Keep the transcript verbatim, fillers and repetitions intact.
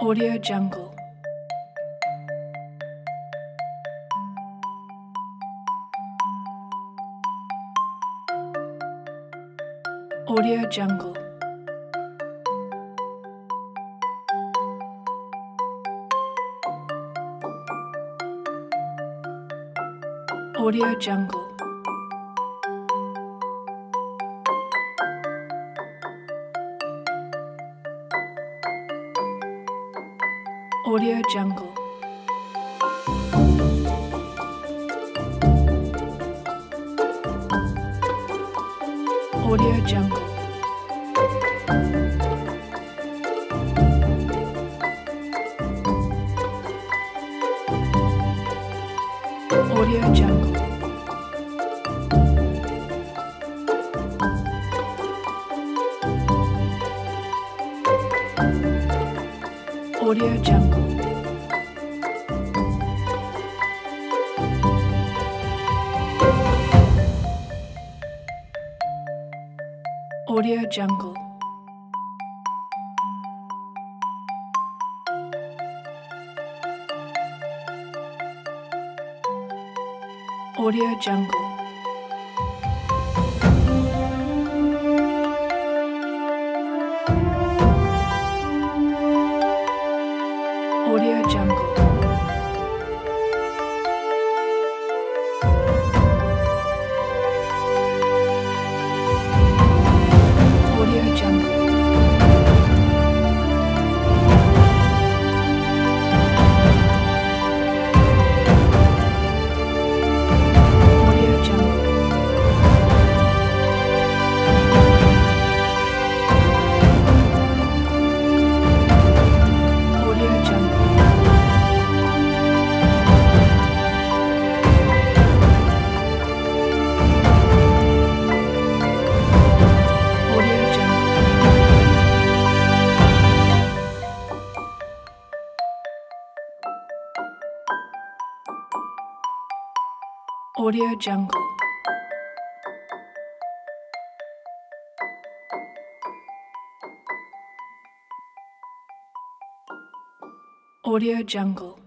Audio Jungle. Audio Jungle. Audio Jungle. Audio Jungle. Audio Jungle. Audio Jungle. Audio Jungle. Audio Jungle. Audio Jungle. Audio Jungle. Audio Jungle. Audio Jungle. Audio Jungle. Audio Jungle. Audio Jungle.